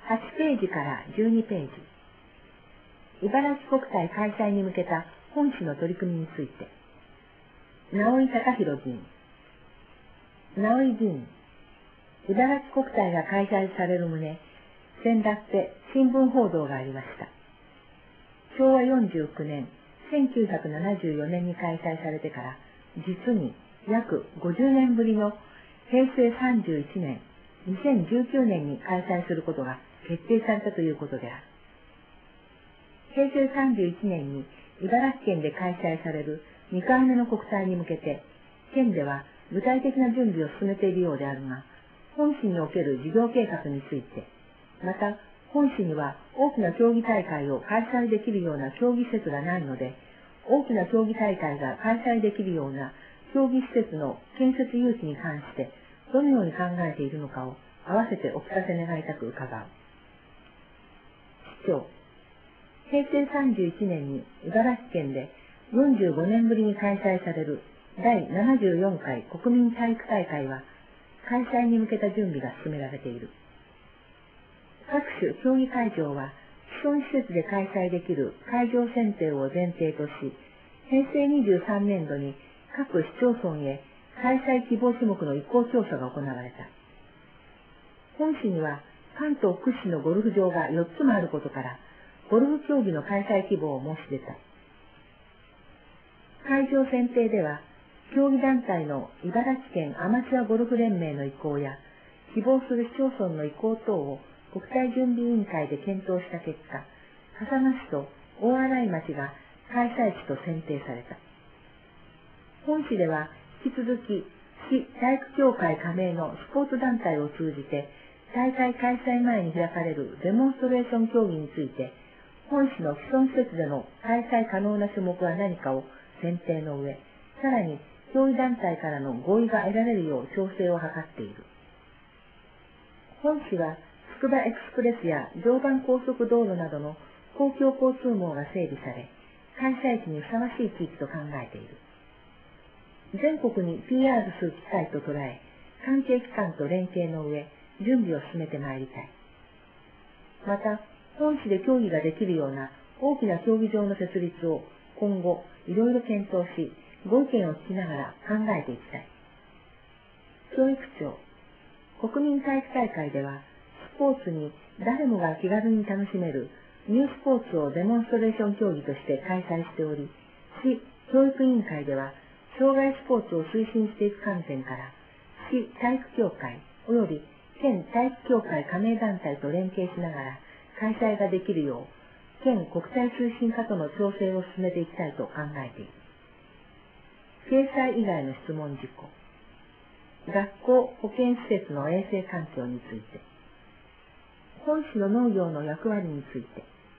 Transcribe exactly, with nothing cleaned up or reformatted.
はちページからじゅうにページ。茨城国体開催に向けた本市の取り組みについて。直井隆弘議員。直井議員。茨城国体が開催される旨、先だって新聞報道がありました。しょうわよんじゅうきゅうねん、せんきゅうひゃくななじゅうよねんに開催されてから、実に約ごじゅうねんぶりのへいせいさんじゅういちねん、にせんじゅうきゅうねんに開催することが決定されたということである。へいせいさんじゅういちねんに茨城県で開催されるにかいめの国体に向けて、県では具体的な準備を進めているようであるが、本市における事業計画について、また本市には大きな競技大会を開催できるような競技施設がないので、大きな競技大会が開催できるような競技施設の建設誘致に関してどのように考えているのかを併せてお聞かせ願いたく伺う。市長、へいせいさんじゅういちねんに茨城県でよんじゅうごねんぶりに開催されるだいななじゅうよんかい国民体育大会は開催に向けた準備が進められている。各種競技会場は既存施設で開催できる会場選定を前提とし、へいせいにじゅうさんねんどに各市町村へ開催希望種目の意向調査が行われた。本市には関東屈指のゴルフ場がよっつもあることから、ゴルフ競技の開催希望を申し出た。会場選定では、競技団体の茨城県アマチュアゴルフ連盟の意向や、希望する市町村の意向等を国体準備委員会で検討した結果、笠間市と大洗町が開催地と選定された。本市では引き続き市体育協会加盟のスポーツ団体を通じて、大会開催前に開かれるデモンストレーション競技について、本市の既存施設での開催可能な種目は何かを選定の上、さらに競技団体からの合意が得られるよう調整を図っている。本市はつくばエクスプレスや常磐高速道路などの公共交通網が整備され、開催地にふさわしい地域と考えている。全国に ピーアール する機会と捉え、関係機関と連携の上、準備を進めてまいりたい。また、本市で競技ができるような大きな競技場の設立を今後いろいろ検討し、ご意見を聞きながら考えていきたい。教育庁、国民体育大会では、スポーツに誰もが気軽に楽しめるニュースポーツをデモンストレーション競技として開催しており、市教育委員会では、障害スポーツを推進していく観点から、市体育協会及び県体育協会加盟団体と連携しながら開催ができるよう、県国体推進課との調整を進めていきたいと考えている。掲載以外の質問事項。学校・保健施設の衛生環境について。本市の農業の役割について。